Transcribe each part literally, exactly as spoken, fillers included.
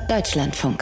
Deutschlandfunk.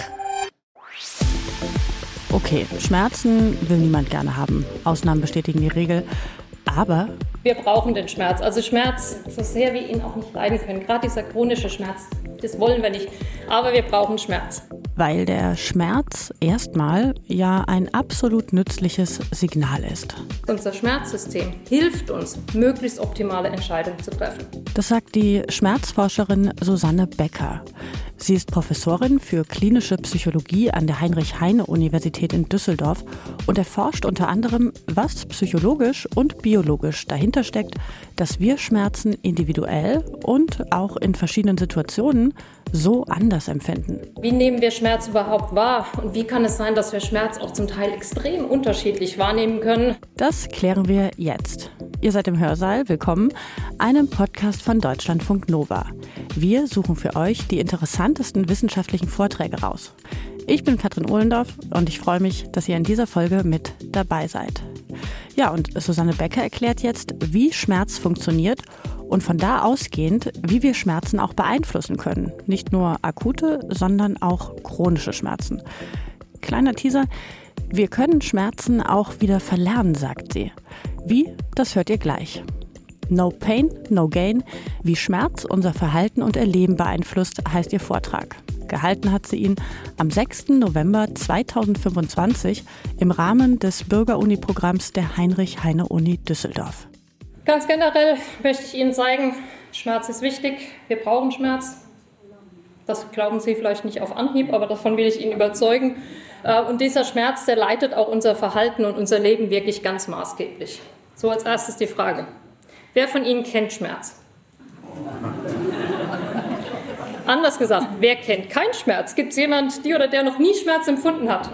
Okay, Schmerzen will niemand gerne haben. Ausnahmen bestätigen die Regel. Aber wir brauchen den Schmerz. Also Schmerz, so sehr wir ihn auch nicht leiden können. Gerade dieser chronische Schmerz, das wollen wir nicht. Aber wir brauchen Schmerz. Weil der Schmerz erstmal ja ein absolut nützliches Signal ist. Unser Schmerzsystem hilft uns, möglichst optimale Entscheidungen zu treffen. Das sagt die Schmerzforscherin Susanne Becker. Sie ist Professorin für klinische Psychologie an der Heinrich-Heine-Universität in Düsseldorf und erforscht unter anderem, was psychologisch und biologisch dahinter steckt, dass wir Schmerzen individuell und auch in verschiedenen Situationen so anders empfinden. Wie nehmen wir Schmerz überhaupt wahr? Und wie kann es sein, dass wir Schmerz auch zum Teil extrem unterschiedlich wahrnehmen können? Das klären wir jetzt. Ihr seid im Hörsaal, willkommen, einem Podcast von Deutschlandfunk Nova. Wir suchen für euch die interessantesten wissenschaftlichen Vorträge raus. Ich bin Katrin Ohlendorf und ich freue mich, dass ihr in dieser Folge mit dabei seid. Ja, und Susanne Becker erklärt jetzt, wie Schmerz funktioniert und von da ausgehend, wie wir Schmerzen auch beeinflussen können. Nicht nur akute, sondern auch chronische Schmerzen. Kleiner Teaser, wir können Schmerzen auch wieder verlernen, sagt sie. Wie? Das hört ihr gleich. No Pain, No Gain, wie Schmerz unser Verhalten und Erleben beeinflusst, heißt ihr Vortrag. Gehalten hat sie ihn am sechsten November zweitausendfünfundzwanzig im Rahmen des Bürgeruni-Programms der Heinrich-Heine-Uni Düsseldorf. Ganz generell möchte ich Ihnen zeigen, Schmerz ist wichtig, wir brauchen Schmerz. Das glauben Sie vielleicht nicht auf Anhieb, aber davon will ich Ihnen überzeugen. Und dieser Schmerz, der leitet auch unser Verhalten und unser Leben wirklich ganz maßgeblich. So, als erstes die Frage. Wer von Ihnen kennt Schmerz? Anders gesagt, wer kennt keinen Schmerz? Gibt es jemanden, die oder der noch nie Schmerz empfunden hat?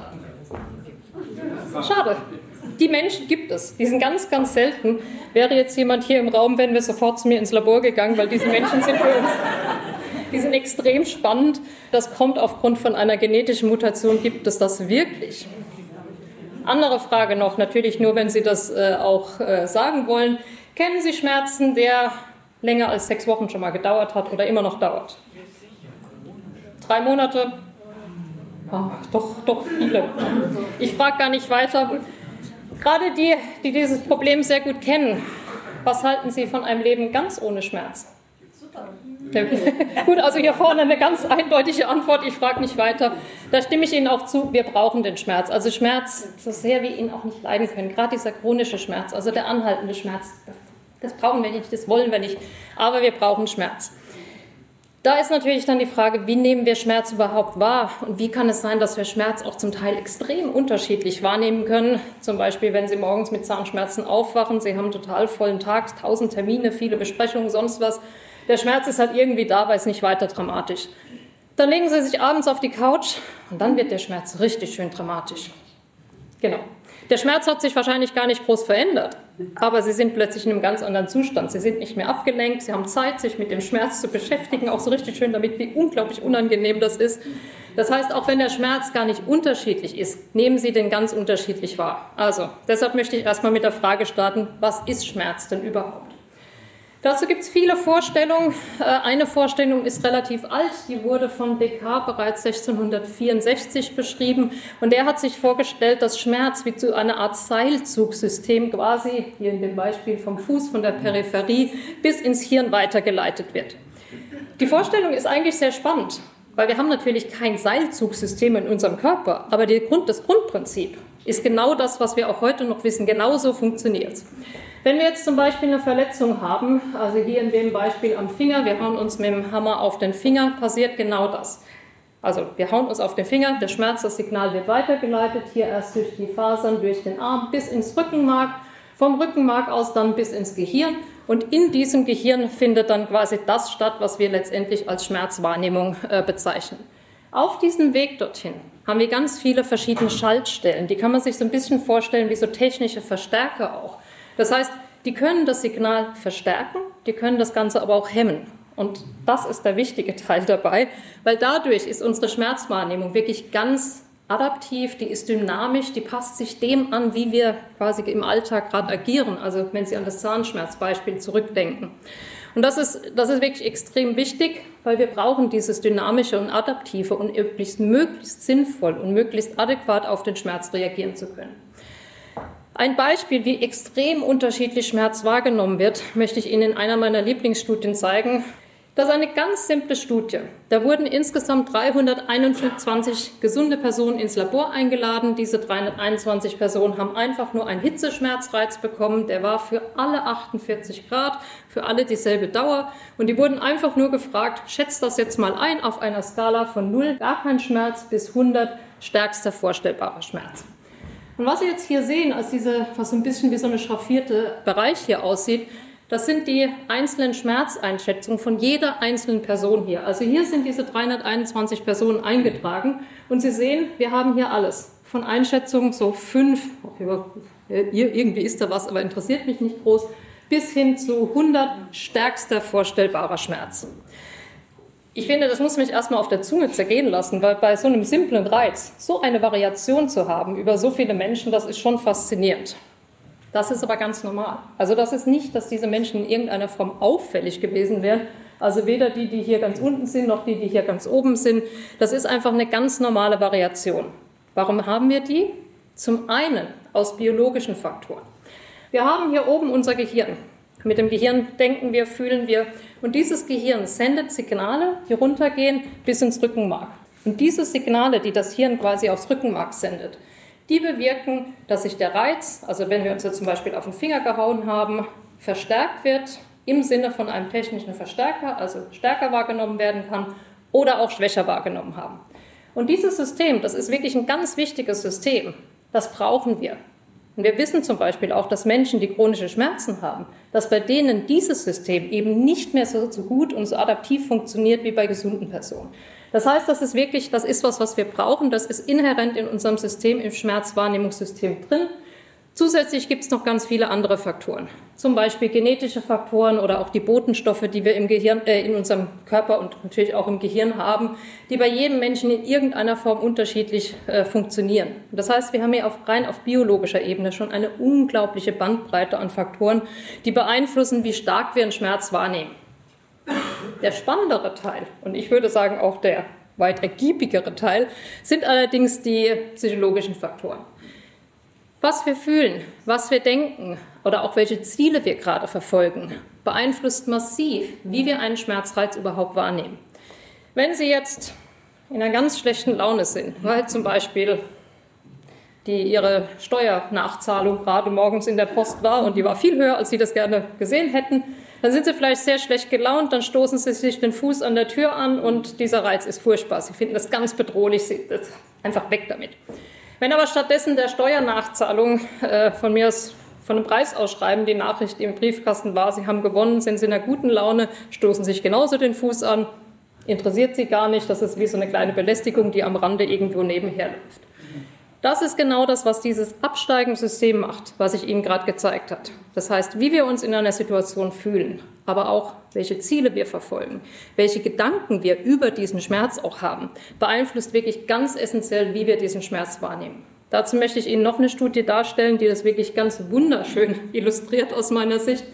Schade. Die Menschen gibt es. Die sind ganz, ganz selten. Wäre jetzt jemand hier im Raum, wären wir sofort zu mir ins Labor gegangen, weil diese Menschen sind für uns, die sind extrem spannend. Das kommt aufgrund von einer genetischen Mutation. Gibt es das wirklich? Andere Frage noch, natürlich nur, wenn Sie das äh, auch äh, sagen wollen. Kennen Sie Schmerzen, der länger als sechs Wochen schon mal gedauert hat oder immer noch dauert? Drei Monate? Oh, doch, doch viele. Ich frage gar nicht weiter. Gerade die, die dieses Problem sehr gut kennen, was halten Sie von einem Leben ganz ohne Schmerz? Super. Ja, gut, also hier vorne eine ganz eindeutige Antwort, ich frage nicht weiter. Da stimme ich Ihnen auch zu, wir brauchen den Schmerz. Also Schmerz, so sehr wir ihn auch nicht leiden können, gerade dieser chronische Schmerz, also der anhaltende Schmerz, das brauchen wir nicht, das wollen wir nicht, aber wir brauchen Schmerz. Da ist natürlich dann die Frage, wie nehmen wir Schmerz überhaupt wahr und wie kann es sein, dass wir Schmerz auch zum Teil extrem unterschiedlich wahrnehmen können. Zum Beispiel, wenn Sie morgens mit Zahnschmerzen aufwachen, Sie haben einen total vollen Tag, tausend Termine, viele Besprechungen, sonst was. Der Schmerz ist halt irgendwie da, aber ist nicht weiter dramatisch. Dann legen Sie sich abends auf die Couch und dann wird der Schmerz richtig schön dramatisch. Genau. Der Schmerz hat sich wahrscheinlich gar nicht groß verändert, aber Sie sind plötzlich in einem ganz anderen Zustand. Sie sind nicht mehr abgelenkt, Sie haben Zeit, sich mit dem Schmerz zu beschäftigen, auch so richtig schön damit, wie unglaublich unangenehm das ist. Das heißt, auch wenn der Schmerz gar nicht unterschiedlich ist, nehmen Sie den ganz unterschiedlich wahr. Also, deshalb möchte ich erstmal mit der Frage starten, was ist Schmerz denn überhaupt? Dazu gibt es viele Vorstellungen. Eine Vorstellung ist relativ alt, die wurde von Descartes bereits sechzehnhundertvierundsechzig beschrieben. Und der hat sich vorgestellt, dass Schmerz wie zu einer Art Seilzugsystem quasi, hier in dem Beispiel vom Fuß, von der Peripherie, bis ins Hirn weitergeleitet wird. Die Vorstellung ist eigentlich sehr spannend, weil wir haben natürlich kein Seilzugsystem in unserem Körper, aber die Grund, das Grundprinzip ist genau das, was wir auch heute noch wissen. Genauso funktioniert es. Wenn wir jetzt zum Beispiel eine Verletzung haben, also hier in dem Beispiel am Finger, wir hauen uns mit dem Hammer auf den Finger, passiert genau das. Also wir hauen uns auf den Finger, der Schmerz, das Signal wird weitergeleitet, hier erst durch die Fasern, durch den Arm bis ins Rückenmark, vom Rückenmark aus dann bis ins Gehirn. Und in diesem Gehirn findet dann quasi das statt, was wir letztendlich als Schmerzwahrnehmung äh, bezeichnen. Auf diesem Weg dorthin haben wir ganz viele verschiedene Schaltstellen. Die kann man sich so ein bisschen vorstellen wie so technische Verstärker auch. Das heißt, die können das Signal verstärken, die können das Ganze aber auch hemmen. Und das ist der wichtige Teil dabei, weil dadurch ist unsere Schmerzwahrnehmung wirklich ganz adaptiv, die ist dynamisch, die passt sich dem an, wie wir quasi im Alltag gerade agieren. Also wenn Sie an das Zahnschmerzbeispiel zurückdenken. Und das ist, das ist wirklich extrem wichtig, weil wir brauchen dieses Dynamische und Adaptive und möglichst, möglichst sinnvoll und möglichst adäquat auf den Schmerz reagieren zu können. Ein Beispiel, wie extrem unterschiedlich Schmerz wahrgenommen wird, möchte ich Ihnen in einer meiner Lieblingsstudien zeigen. Das ist eine ganz simple Studie. Da wurden insgesamt dreihunderteinundzwanzig gesunde Personen ins Labor eingeladen. Diese dreihunderteinundzwanzig Personen haben einfach nur einen Hitzeschmerzreiz bekommen. Der war für alle achtundvierzig Grad, für alle dieselbe Dauer. Und die wurden einfach nur gefragt, schätzt das jetzt mal ein auf einer Skala von null, gar kein Schmerz, bis hundert, stärkster vorstellbarer Schmerz. Und was Sie jetzt hier sehen, als diese, was so ein bisschen wie so eine schraffierte Bereich hier aussieht, das sind die einzelnen Schmerzeinschätzungen von jeder einzelnen Person hier. Also hier sind diese dreihunderteinundzwanzig Personen eingetragen und Sie sehen, wir haben hier alles. Von Einschätzungen so fünf, irgendwie ist da was, aber interessiert mich nicht groß, bis hin zu hundert stärkster vorstellbarer Schmerz. Ich finde, das muss mich erstmal auf der Zunge zergehen lassen, weil bei so einem simplen Reiz so eine Variation zu haben über so viele Menschen, das ist schon faszinierend. Das ist aber ganz normal. Also das ist nicht, dass diese Menschen in irgendeiner Form auffällig gewesen wären. Also weder die, die hier ganz unten sind, noch die, die hier ganz oben sind. Das ist einfach eine ganz normale Variation. Warum haben wir die? Zum einen aus biologischen Faktoren. Wir haben hier oben unser Gehirn. Mit dem Gehirn denken wir, fühlen wir. Und dieses Gehirn sendet Signale, die runtergehen bis ins Rückenmark. Und diese Signale, die das Hirn quasi aufs Rückenmark sendet, die bewirken, dass sich der Reiz, also wenn wir uns jetzt zum Beispiel auf den Finger gehauen haben, verstärkt wird im Sinne von einem technischen Verstärker, also stärker wahrgenommen werden kann oder auch schwächer wahrgenommen haben. Und dieses System, das ist wirklich ein ganz wichtiges System, das brauchen wir. Und wir wissen zum Beispiel auch, dass Menschen, die chronische Schmerzen haben, dass bei denen dieses System eben nicht mehr so, so gut und so adaptiv funktioniert wie bei gesunden Personen. Das heißt, das ist wirklich, das ist was, was wir brauchen, das ist inhärent in unserem System, im Schmerzwahrnehmungssystem drin. Zusätzlich gibt es noch ganz viele andere Faktoren, zum Beispiel genetische Faktoren oder auch die Botenstoffe, die wir im Gehirn, äh, in unserem Körper und natürlich auch im Gehirn haben, die bei jedem Menschen in irgendeiner Form unterschiedlich äh, funktionieren. Das heißt, wir haben hier auf, rein auf biologischer Ebene schon eine unglaubliche Bandbreite an Faktoren, die beeinflussen, wie stark wir einen Schmerz wahrnehmen. Der spannendere Teil, und ich würde sagen auch der weit ergiebigere Teil, sind allerdings die psychologischen Faktoren. Was wir fühlen, was wir denken oder auch welche Ziele wir gerade verfolgen, beeinflusst massiv, wie wir einen Schmerzreiz überhaupt wahrnehmen. Wenn Sie jetzt in einer ganz schlechten Laune sind, weil zum Beispiel die Ihre Steuernachzahlung gerade morgens in der Post war und die war viel höher, als Sie das gerne gesehen hätten, dann sind Sie vielleicht sehr schlecht gelaunt, dann stoßen Sie sich den Fuß an der Tür an und dieser Reiz ist furchtbar. Sie finden das ganz bedrohlich, Sie, das, einfach weg damit. Wenn aber stattdessen der Steuernachzahlung äh, von mir aus von einem Preisausschreiben die Nachricht im Briefkasten war, Sie haben gewonnen, sind Sie in einer guten Laune, stoßen sich genauso den Fuß an, interessiert Sie gar nicht, das ist wie so eine kleine Belästigung, die am Rande irgendwo nebenher läuft. Das ist genau das, was dieses Absteigungssystem macht, was ich Ihnen gerade gezeigt habe. Das heißt, wie wir uns in einer Situation fühlen, aber auch welche Ziele wir verfolgen, welche Gedanken wir über diesen Schmerz auch haben, beeinflusst wirklich ganz essentiell, wie wir diesen Schmerz wahrnehmen. Dazu möchte ich Ihnen noch eine Studie darstellen, die das wirklich ganz wunderschön illustriert aus meiner Sicht.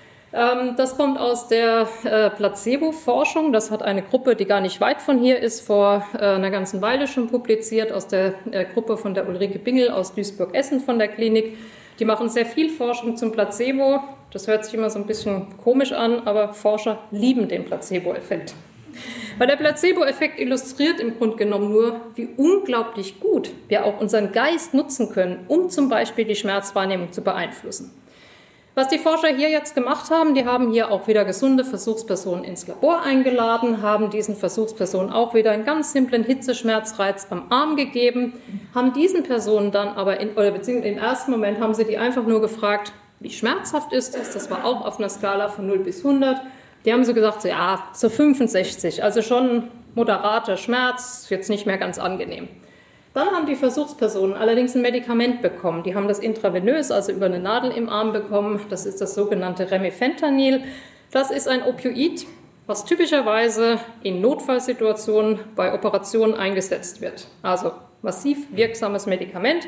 Das kommt aus der Placebo-Forschung. Das hat eine Gruppe, die gar nicht weit von hier ist, vor einer ganzen Weile schon publiziert, aus der Gruppe von der Ulrike Bingel aus Duisburg-Essen von der Klinik. Die machen sehr viel Forschung zum Placebo. Das hört sich immer so ein bisschen komisch an, aber Forscher lieben den Placebo-Effekt. Weil der Placebo-Effekt illustriert im Grunde genommen nur, wie unglaublich gut wir auch unseren Geist nutzen können, um zum Beispiel die Schmerzwahrnehmung zu beeinflussen. Was die Forscher hier jetzt gemacht haben, die haben hier auch wieder gesunde Versuchspersonen ins Labor eingeladen, haben diesen Versuchspersonen auch wieder einen ganz simplen Hitzeschmerzreiz am Arm gegeben, haben diesen Personen dann aber, in, oder beziehungsweise im ersten Moment haben sie die einfach nur gefragt, wie schmerzhaft ist das? Das war auch auf einer Skala von null bis hundert. Die haben so gesagt, so, ja, so fünfundsechzig, also schon moderater Schmerz, jetzt nicht mehr ganz angenehm. Dann haben die Versuchspersonen allerdings ein Medikament bekommen. Die haben das intravenös, also über eine Nadel im Arm bekommen. Das ist das sogenannte Remifentanil. Das ist ein Opioid, was typischerweise in Notfallsituationen bei Operationen eingesetzt wird. Also massiv wirksames Medikament.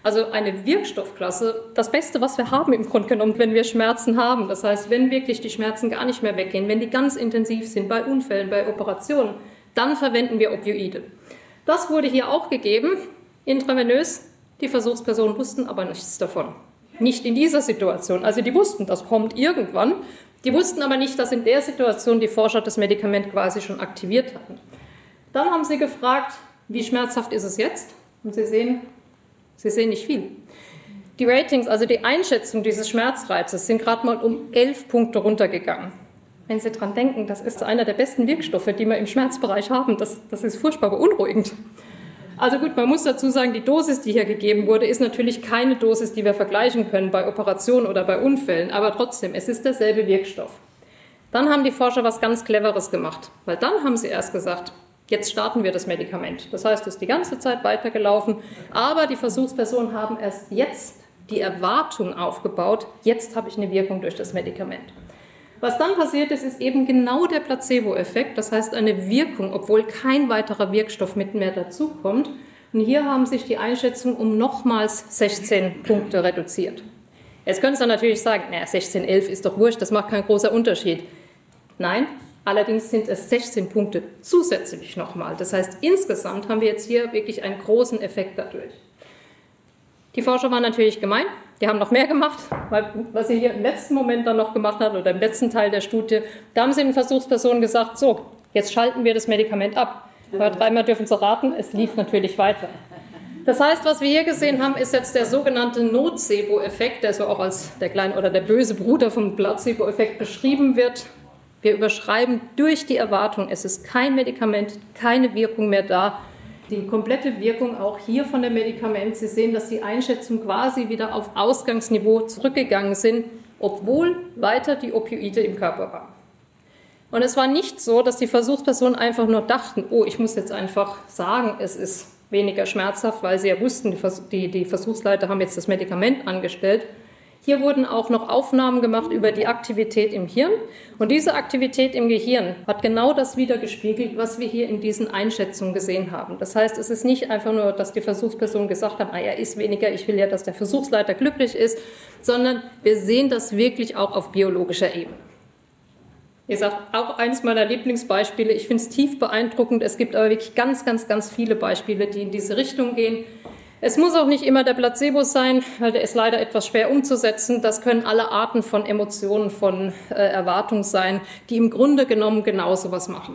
Also eine Wirkstoffklasse, das Beste, was wir haben im Grunde genommen, wenn wir Schmerzen haben. Das heißt, wenn wirklich die Schmerzen gar nicht mehr weggehen, wenn die ganz intensiv sind bei Unfällen, bei Operationen, dann verwenden wir Opioide. Das wurde hier auch gegeben, intravenös. Die Versuchspersonen wussten aber nichts davon. Nicht in dieser Situation. Also die wussten, das kommt irgendwann. Die wussten aber nicht, dass in der Situation die Forscher das Medikament quasi schon aktiviert hatten. Dann haben sie gefragt, wie schmerzhaft ist es jetzt? Und Sie sehen, Sie sehen nicht viel. Die Ratings, also die Einschätzung dieses Schmerzreizes, sind gerade mal um elf Punkte runtergegangen. Wenn Sie daran denken, das ist einer der besten Wirkstoffe, die wir im Schmerzbereich haben, das, das ist furchtbar beunruhigend. Also gut, man muss dazu sagen, die Dosis, die hier gegeben wurde, ist natürlich keine Dosis, die wir vergleichen können bei Operationen oder bei Unfällen, aber trotzdem, es ist derselbe Wirkstoff. Dann haben die Forscher was ganz Cleveres gemacht, weil dann haben sie erst gesagt, jetzt starten wir das Medikament. Das heißt, es ist die ganze Zeit weitergelaufen, aber die Versuchspersonen haben erst jetzt die Erwartung aufgebaut, jetzt habe ich eine Wirkung durch das Medikament. Was dann passiert ist, ist eben genau der Placebo-Effekt, das heißt eine Wirkung, obwohl kein weiterer Wirkstoff mit mehr dazukommt. Und hier haben sich die Einschätzungen um nochmals sechzehn Punkte reduziert. Jetzt können Sie dann natürlich sagen, naja, sechzehn, elf ist doch wurscht, das macht keinen großen Unterschied. Nein, allerdings sind es sechzehn Punkte zusätzlich nochmal. Das heißt, insgesamt haben wir jetzt hier wirklich einen großen Effekt dadurch. Die Forscher waren natürlich gemein, die haben noch mehr gemacht, weil was sie hier im letzten Moment dann noch gemacht haben oder im letzten Teil der Studie, da haben sie den Versuchspersonen gesagt, so, jetzt schalten wir das Medikament ab. Aber dreimal dürfen sie raten, es lief natürlich weiter. Das heißt, was wir hier gesehen haben, ist jetzt der sogenannte Nocebo-Effekt, der so auch als der kleine oder der böse Bruder vom Placebo-Effekt beschrieben wird. Wir überschreiben durch die Erwartung, es ist kein Medikament, keine Wirkung mehr da. Die komplette Wirkung auch hier von dem Medikament. Sie sehen, dass die Einschätzungen quasi wieder auf Ausgangsniveau zurückgegangen sind, obwohl weiter die Opioide im Körper waren. Und es war nicht so, dass die Versuchspersonen einfach nur dachten, oh, ich muss jetzt einfach sagen, es ist weniger schmerzhaft, weil sie ja wussten, die, die Versuchsleiter haben jetzt das Medikament angestellt. Hier wurden auch noch Aufnahmen gemacht über die Aktivität im Hirn. Und diese Aktivität im Gehirn hat genau das wiedergespiegelt, was wir hier in diesen Einschätzungen gesehen haben. Das heißt, es ist nicht einfach nur, dass die Versuchspersonen gesagt haben, ah, er ist weniger, ich will ja, dass der Versuchsleiter glücklich ist, sondern wir sehen das wirklich auch auf biologischer Ebene. Ihr sagt, auch eines meiner Lieblingsbeispiele, ich finde es tief beeindruckend, es gibt aber wirklich ganz, ganz, ganz viele Beispiele, die in diese Richtung gehen. Es muss auch nicht immer der Placebo sein, weil der ist leider etwas schwer umzusetzen. Das können alle Arten von Emotionen, von äh, Erwartung sein, die im Grunde genommen genau so was machen.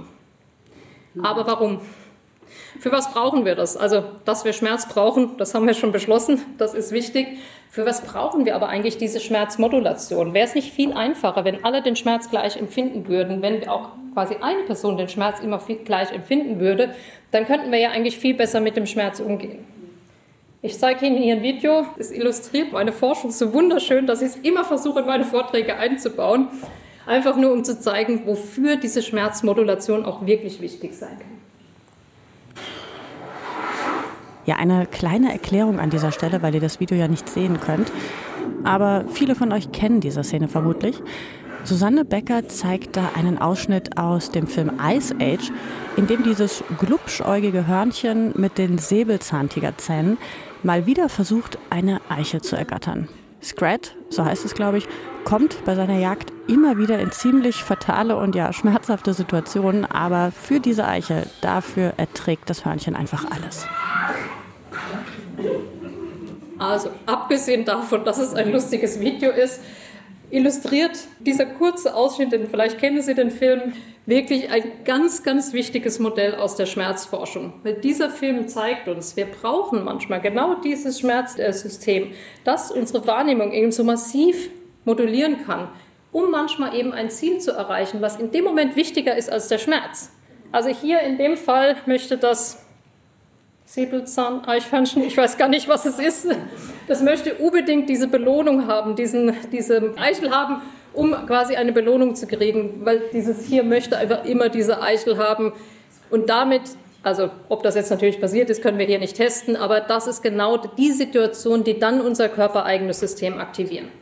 Aber warum? Für was brauchen wir das? Also, dass wir Schmerz brauchen, das haben wir schon beschlossen, das ist wichtig. Für was brauchen wir aber eigentlich diese Schmerzmodulation? Wäre es nicht viel einfacher, wenn alle den Schmerz gleich empfinden würden, wenn auch quasi eine Person den Schmerz immer viel gleich empfinden würde, dann könnten wir ja eigentlich viel besser mit dem Schmerz umgehen. Ich zeige Ihnen hier ein Video, es illustriert meine Forschung so wunderschön, dass ich es immer versuche, in meine Vorträge einzubauen, einfach nur um zu zeigen, wofür diese Schmerzmodulation auch wirklich wichtig sein kann. Ja, eine kleine Erklärung an dieser Stelle, weil ihr das Video ja nicht sehen könnt. Aber viele von euch kennen diese Szene vermutlich. Susanne Becker zeigt da einen Ausschnitt aus dem Film Ice Age, in dem dieses glubschäugige Hörnchen mit den Säbelzahntigerzähnen mal wieder versucht, eine Eichel zu ergattern. Scrat, so heißt es, glaube ich, kommt bei seiner Jagd immer wieder in ziemlich fatale und ja schmerzhafte Situationen, aber für diese Eichel, dafür erträgt das Hörnchen einfach alles. Also, abgesehen davon, dass es ein lustiges Video ist, illustriert dieser kurze Ausschnitt, denn vielleicht kennen Sie den Film, wirklich ein ganz, ganz wichtiges Modell aus der Schmerzforschung. Weil dieser Film zeigt uns, wir brauchen manchmal genau dieses Schmerzsystem, das unsere Wahrnehmung eben so massiv modulieren kann, um manchmal eben ein Ziel zu erreichen, was in dem Moment wichtiger ist als der Schmerz. Also hier in dem Fall möchte das Säbelzahn-Eichhörnchen, ich weiß gar nicht, was es ist, das möchte unbedingt diese Belohnung haben, diesen, diese Eichel haben, um quasi eine Belohnung zu kriegen, weil dieses hier möchte einfach immer diese Eichel haben und damit, also ob das jetzt natürlich passiert ist, können wir hier nicht testen, aber das ist genau die Situation, die dann unser körpereigenes System aktivieren.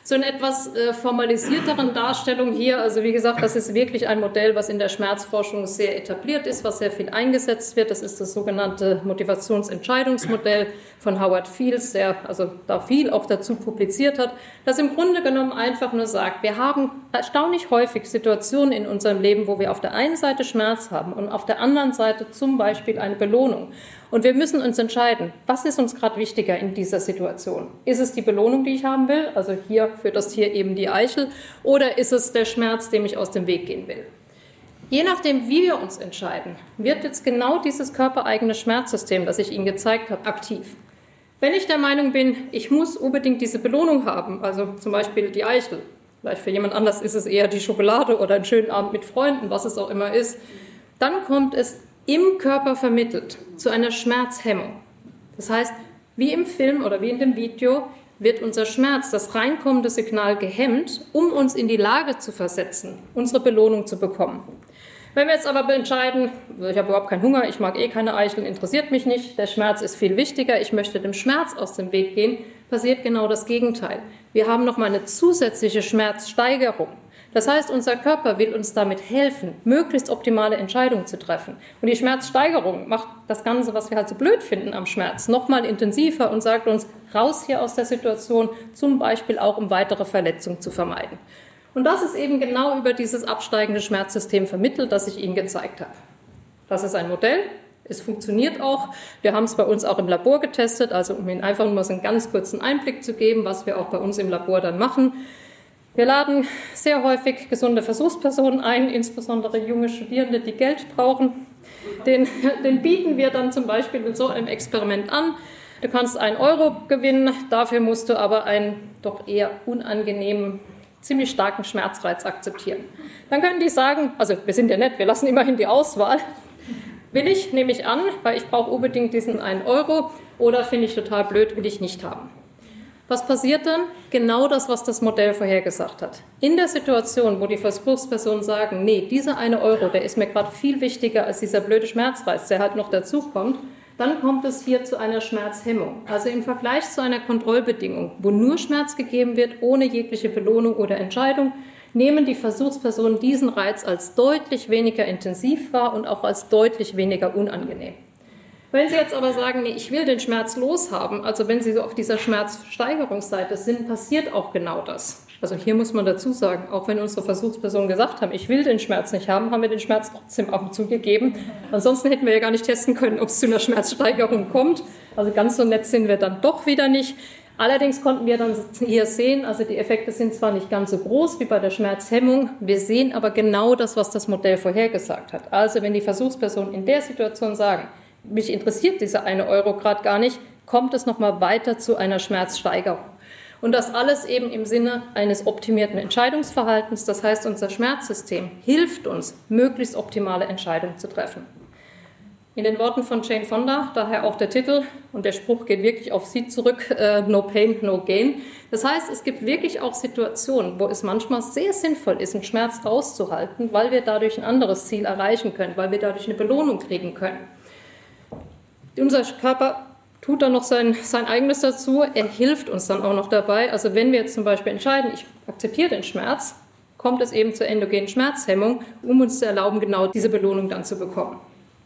So in etwas äh, formalisierteren Darstellung hier, also wie gesagt, das ist wirklich ein Modell, was in der Schmerzforschung sehr etabliert ist, was sehr viel eingesetzt wird. Das ist das sogenannte Motivationsentscheidungsmodell von Howard Fields, der also da viel auch dazu publiziert hat, das im Grunde genommen einfach nur sagt, wir haben erstaunlich häufig Situationen in unserem Leben, wo wir auf der einen Seite Schmerz haben und auf der anderen Seite zum Beispiel eine Belohnung. Und wir müssen uns entscheiden, was ist uns gerade wichtiger in dieser Situation? Ist es die Belohnung, die ich haben will, also hier für das Tier eben die Eichel, oder ist es der Schmerz, dem ich aus dem Weg gehen will? Je nachdem, wie wir uns entscheiden, wird jetzt genau dieses körpereigene Schmerzsystem, das ich Ihnen gezeigt habe, aktiv. Wenn ich der Meinung bin, ich muss unbedingt diese Belohnung haben, also zum Beispiel die Eichel, vielleicht für jemand anders ist es eher die Schokolade oder einen schönen Abend mit Freunden, was es auch immer ist, dann kommt es im Körper vermittelt zu einer Schmerzhemmung. Das heißt, wie im Film oder wie in dem Video wird unser Schmerz, das reinkommende Signal, gehemmt, um uns in die Lage zu versetzen, unsere Belohnung zu bekommen. Wenn wir jetzt aber entscheiden, ich habe überhaupt keinen Hunger, ich mag eh keine Eicheln, interessiert mich nicht, der Schmerz ist viel wichtiger, ich möchte dem Schmerz aus dem Weg gehen, passiert genau das Gegenteil. Wir haben nochmal eine zusätzliche Schmerzsteigerung. Das heißt, unser Körper will uns damit helfen, möglichst optimale Entscheidungen zu treffen. Und die Schmerzsteigerung macht das Ganze, was wir halt so blöd finden am Schmerz, nochmal intensiver und sagt uns, raus hier aus der Situation, zum Beispiel auch, um weitere Verletzungen zu vermeiden. Und das ist eben genau über dieses absteigende Schmerzsystem vermittelt, das ich Ihnen gezeigt habe. Das ist ein Modell. Es funktioniert auch. Wir haben es bei uns auch im Labor getestet, also um Ihnen einfach nur mal so einen ganz kurzen Einblick zu geben, was wir auch bei uns im Labor dann machen. Wir laden sehr häufig gesunde Versuchspersonen ein, insbesondere junge Studierende, die Geld brauchen. Den, den bieten wir dann zum Beispiel mit so einem Experiment an. Du kannst einen Euro gewinnen, dafür musst du aber einen doch eher unangenehmen, ziemlich starken Schmerzreiz akzeptieren. Dann können die sagen, also wir sind ja nett, wir lassen immerhin die Auswahl. Will ich, nehme ich an, weil ich brauche unbedingt diesen einen Euro, oder finde ich total blöd, will ich nicht haben. Was passiert dann? Genau das, was das Modell vorhergesagt hat. In der Situation, wo die Versuchspersonen sagen, nee, dieser eine Euro, der ist mir gerade viel wichtiger als dieser blöde Schmerzreiz, der halt noch dazukommt, dann kommt es hier zu einer Schmerzhemmung. Also im Vergleich zu einer Kontrollbedingung, wo nur Schmerz gegeben wird, ohne jegliche Belohnung oder Entscheidung, nehmen die Versuchspersonen diesen Reiz als deutlich weniger intensiv wahr und auch als deutlich weniger unangenehm. Wenn Sie jetzt aber sagen, nee, ich will den Schmerz loshaben, also wenn Sie so auf dieser Schmerzsteigerungsseite sind, passiert auch genau das. Also hier muss man dazu sagen, auch wenn unsere Versuchspersonen gesagt haben, ich will den Schmerz nicht haben, haben wir den Schmerz trotzdem ab und zu gegeben. Ansonsten hätten wir ja gar nicht testen können, ob es zu einer Schmerzsteigerung kommt. Also ganz so nett sind wir dann doch wieder nicht. Allerdings konnten wir dann hier sehen, also die Effekte sind zwar nicht ganz so groß wie bei der Schmerzhemmung, wir sehen aber genau das, was das Modell vorhergesagt hat. Also wenn die Versuchspersonen in der Situation sagen, mich interessiert dieser eine Euro gerade gar nicht, kommt es nochmal weiter zu einer Schmerzsteigerung. Und das alles eben im Sinne eines optimierten Entscheidungsverhaltens. Das heißt, unser Schmerzsystem hilft uns, möglichst optimale Entscheidungen zu treffen. In den Worten von Jane Fonda, daher auch der Titel, und der Spruch geht wirklich auf sie zurück, äh, no pain, no gain. Das heißt, es gibt wirklich auch Situationen, wo es manchmal sehr sinnvoll ist, einen Schmerz auszuhalten, weil wir dadurch ein anderes Ziel erreichen können, weil wir dadurch eine Belohnung kriegen können. Unser Körper tut dann noch sein, sein eigenes dazu, er hilft uns dann auch noch dabei. Also wenn wir jetzt zum Beispiel entscheiden, ich akzeptiere den Schmerz, kommt es eben zur endogenen Schmerzhemmung, um uns zu erlauben, genau diese Belohnung dann zu bekommen.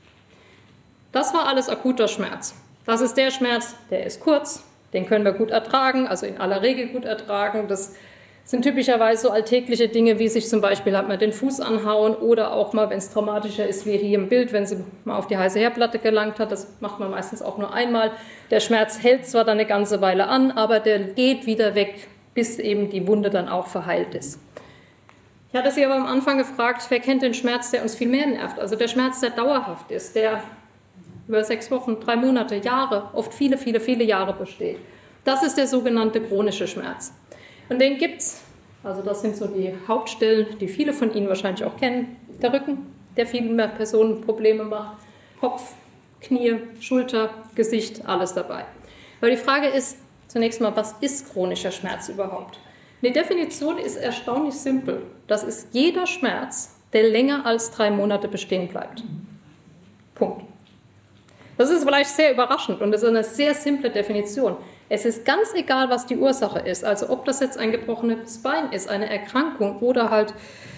Das war alles akuter Schmerz. Das ist der Schmerz, der ist kurz, den können wir gut ertragen, also in aller Regel gut ertragen. Das sind typischerweise so alltägliche Dinge, wie sich zum Beispiel hat man den Fuß anhauen oder auch mal, wenn es traumatischer ist, wie hier im Bild, wenn sie mal auf die heiße Herdplatte gelangt hat. Das macht man meistens auch nur einmal. Der Schmerz hält zwar dann eine ganze Weile an, aber der geht wieder weg, bis eben die Wunde dann auch verheilt ist. Ich hatte Sie aber am Anfang gefragt, wer kennt den Schmerz, der uns viel mehr nervt? Also der Schmerz, der dauerhaft ist, der über sechs Wochen, drei Monate, Jahre, oft viele, viele, viele Jahre besteht. Das ist der sogenannte chronische Schmerz. Und den gibt es, also das sind so die Hauptstellen, die viele von Ihnen wahrscheinlich auch kennen. Der Rücken, der vielen Personen Probleme macht, Kopf, Knie, Schulter, Gesicht, alles dabei. Aber die Frage ist zunächst mal, was ist chronischer Schmerz überhaupt? Die Definition ist erstaunlich simpel. Das ist jeder Schmerz, der länger als drei Monate bestehen bleibt. Punkt. Das ist vielleicht sehr überraschend und das ist eine sehr simple Definition. Es ist ganz egal, was die Ursache ist. Also ob das jetzt ein gebrochenes Bein ist, eine Erkrankung oder halt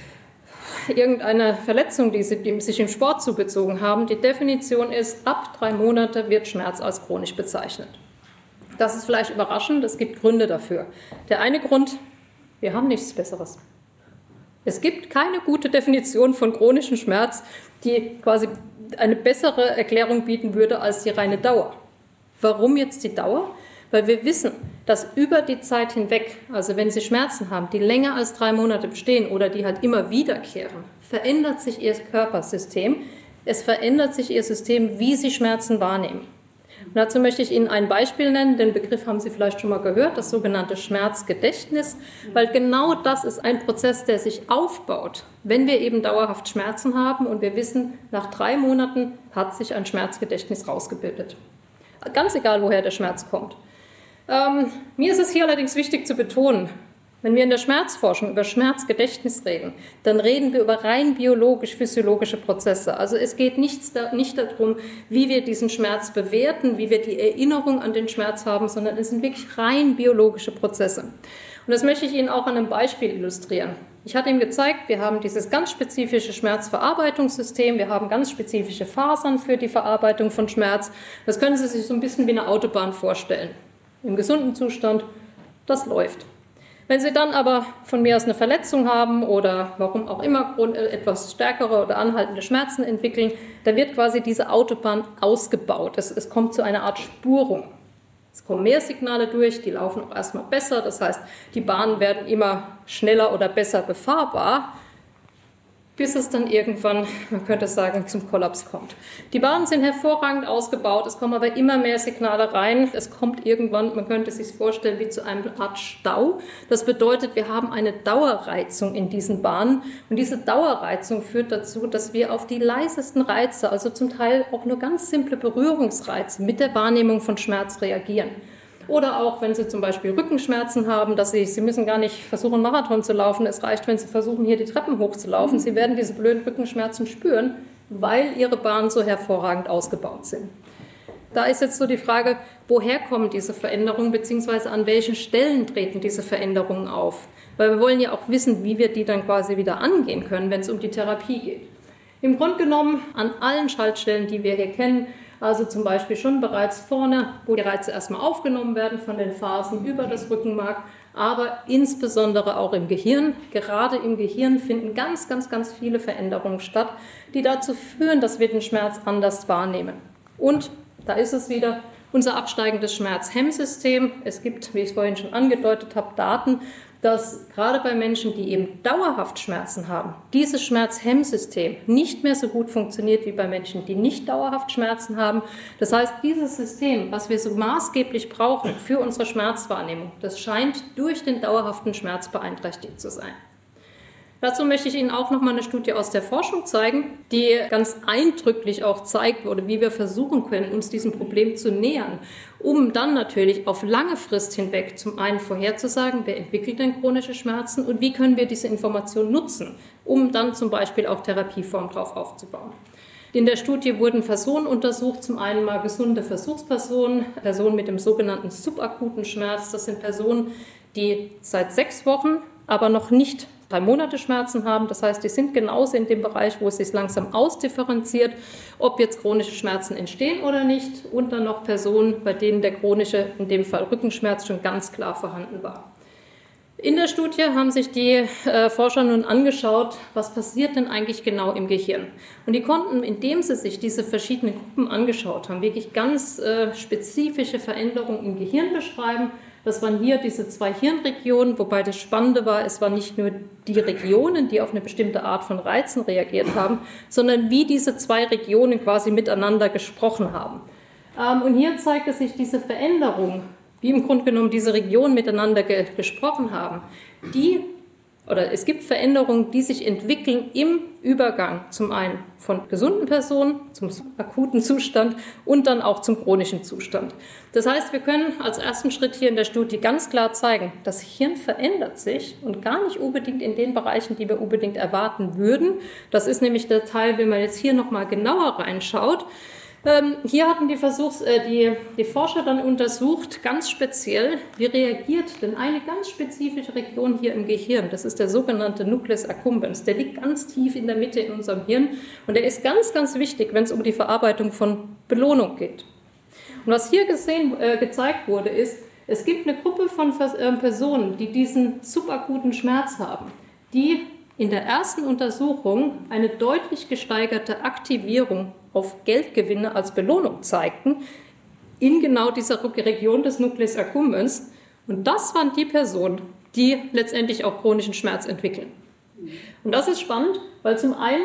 irgendeine Verletzung, die sie die sich im Sport zugezogen haben. Die Definition ist, ab drei Monate wird Schmerz als chronisch bezeichnet. Das ist vielleicht überraschend, es gibt Gründe dafür. Der eine Grund, wir haben nichts Besseres. Es gibt keine gute Definition von chronischem Schmerz, die quasi eine bessere Erklärung bieten würde als die reine Dauer. Warum jetzt die Dauer? Weil wir wissen, dass über die Zeit hinweg, also wenn Sie Schmerzen haben, die länger als drei Monate bestehen oder die halt immer wiederkehren, verändert sich Ihr Körpersystem. Es verändert sich Ihr System, wie Sie Schmerzen wahrnehmen. Und dazu möchte ich Ihnen ein Beispiel nennen. Den Begriff haben Sie vielleicht schon mal gehört, das sogenannte Schmerzgedächtnis, weil genau das ist ein Prozess, der sich aufbaut, wenn wir eben dauerhaft Schmerzen haben und wir wissen, nach drei Monaten hat sich ein Schmerzgedächtnis rausgebildet. Ganz egal, woher der Schmerz kommt. Ähm, mir ist es hier allerdings wichtig zu betonen, wenn wir in der Schmerzforschung über Schmerzgedächtnis reden, dann reden wir über rein biologisch-physiologische Prozesse. Also es geht nichts da, nicht darum, wie wir diesen Schmerz bewerten, wie wir die Erinnerung an den Schmerz haben, sondern es sind wirklich rein biologische Prozesse. Und das möchte ich Ihnen auch an einem Beispiel illustrieren. Ich hatte Ihnen gezeigt, wir haben dieses ganz spezifische Schmerzverarbeitungssystem, wir haben ganz spezifische Fasern für die Verarbeitung von Schmerz. Das können Sie sich so ein bisschen wie eine Autobahn vorstellen. Im gesunden Zustand, das läuft. Wenn Sie dann aber von mir aus eine Verletzung haben oder warum auch immer etwas stärkere oder anhaltende Schmerzen entwickeln, dann wird quasi diese Autobahn ausgebaut. Es, es kommt zu einer Art Spurung. Es kommen mehr Signale durch, die laufen auch erstmal besser. Das heißt, die Bahnen werden immer schneller oder besser befahrbar, bis es dann irgendwann, man könnte sagen, zum Kollaps kommt. Die Bahnen sind hervorragend ausgebaut, es kommen aber immer mehr Signale rein. Es kommt irgendwann, man könnte sich vorstellen, wie zu einer Art Stau. Das bedeutet, wir haben eine Dauerreizung in diesen Bahnen. Und diese Dauerreizung führt dazu, dass wir auf die leisesten Reize, also zum Teil auch nur ganz simple Berührungsreize, mit der Wahrnehmung von Schmerz reagieren. Oder auch, wenn Sie zum Beispiel Rückenschmerzen haben, dass Sie, Sie müssen gar nicht versuchen, einen Marathon zu laufen. Es reicht, wenn Sie versuchen, hier die Treppen hochzulaufen. Sie werden diese blöden Rückenschmerzen spüren, weil Ihre Bahnen so hervorragend ausgebaut sind. Da ist jetzt so die Frage, woher kommen diese Veränderungen, beziehungsweise an welchen Stellen treten diese Veränderungen auf? Weil wir wollen ja auch wissen, wie wir die dann quasi wieder angehen können, wenn es um die Therapie geht. Im Grunde genommen an allen Schaltstellen, die wir hier kennen, also zum Beispiel schon bereits vorne, wo die Reize erstmal aufgenommen werden von den Phasen über das Rückenmark, aber insbesondere auch im Gehirn. Gerade im Gehirn finden ganz, ganz, ganz viele Veränderungen statt, die dazu führen, dass wir den Schmerz anders wahrnehmen. Und da ist es wieder unser absteigendes Schmerzhemmsystem. Es gibt, wie ich es vorhin schon angedeutet habe, Daten, dass gerade bei Menschen, die eben dauerhaft Schmerzen haben, dieses Schmerzhemmsystem nicht mehr so gut funktioniert wie bei Menschen, die nicht dauerhaft Schmerzen haben. Das heißt, dieses System, was wir so maßgeblich brauchen für unsere Schmerzwahrnehmung, das scheint durch den dauerhaften Schmerz beeinträchtigt zu sein. Dazu möchte ich Ihnen auch noch mal eine Studie aus der Forschung zeigen, die ganz eindrücklich auch zeigt, oder wie wir versuchen können, uns diesem Problem zu nähern, um dann natürlich auf lange Frist hinweg zum einen vorherzusagen, wer entwickelt denn chronische Schmerzen und wie können wir diese Information nutzen, um dann zum Beispiel auch Therapieformen drauf aufzubauen. In der Studie wurden Personen untersucht, zum einen mal gesunde Versuchspersonen, Personen mit dem sogenannten subakuten Schmerz. Das sind Personen, die seit sechs Wochen, aber noch nicht drei Monate Schmerzen haben. Das heißt, die sind genauso in dem Bereich, wo es sich langsam ausdifferenziert, ob jetzt chronische Schmerzen entstehen oder nicht. Und dann noch Personen, bei denen der chronische, in dem Fall Rückenschmerz, schon ganz klar vorhanden war. In der Studie haben sich die äh, Forscher nun angeschaut, was passiert denn eigentlich genau im Gehirn. Und die konnten, indem sie sich diese verschiedenen Gruppen angeschaut haben, wirklich ganz äh, spezifische Veränderungen im Gehirn beschreiben. Das waren hier diese zwei Hirnregionen, wobei das Spannende war, es waren nicht nur die Regionen, die auf eine bestimmte Art von Reizen reagiert haben, sondern wie diese zwei Regionen quasi miteinander gesprochen haben. Ähm, und hier zeigte sich diese Veränderung, wie im Grunde genommen diese Regionen miteinander ge- gesprochen haben, die oder es gibt Veränderungen, die sich entwickeln im Übergang zum einen von gesunden Personen zum akuten Zustand und dann auch zum chronischen Zustand. Das heißt, wir können als ersten Schritt hier in der Studie ganz klar zeigen, das Hirn verändert sich und gar nicht unbedingt in den Bereichen, die wir unbedingt erwarten würden. Das ist nämlich der Teil, wenn man jetzt hier nochmal genauer reinschaut. Ähm, hier hatten die, Versuchs-, äh, die, die Forscher dann untersucht, ganz speziell, wie reagiert denn eine ganz spezifische Region hier im Gehirn, das ist der sogenannte Nucleus accumbens, der liegt ganz tief in der Mitte in unserem Hirn und der ist ganz, ganz wichtig, wenn es um die Verarbeitung von Belohnung geht. Und was hier gesehen, äh, gezeigt wurde, ist, es gibt eine Gruppe von äh, Personen, die diesen subakuten Schmerz haben, die in der ersten Untersuchung eine deutlich gesteigerte Aktivierung auf Geldgewinne als Belohnung zeigten, in genau dieser Region des Nucleus accumbens. Und das waren die Personen, die letztendlich auch chronischen Schmerz entwickeln. Und das ist spannend, weil zum einen